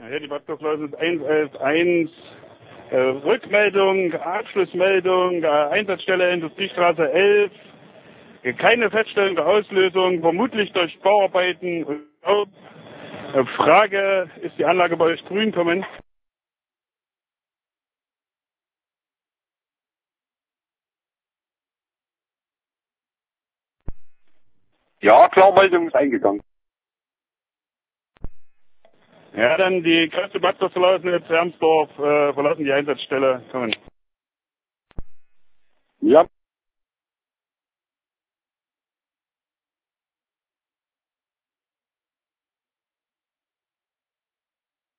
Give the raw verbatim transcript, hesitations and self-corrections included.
Ja, die Bad Dorflausitz eins elf eins, äh, Rückmeldung, Abschlussmeldung, äh, Einsatzstelle Industriestraße elf, äh, keine Feststellung der Auslösung, vermutlich durch Bauarbeiten. Äh, Frage, ist die Anlage bei euch grün? Kommen. Ja, Klarmeldung ist eingegangen. Ja, dann die Kräfte Bad Dorflausitz, Hermsdorf, äh, verlassen die Einsatzstelle. Kommen. Ja.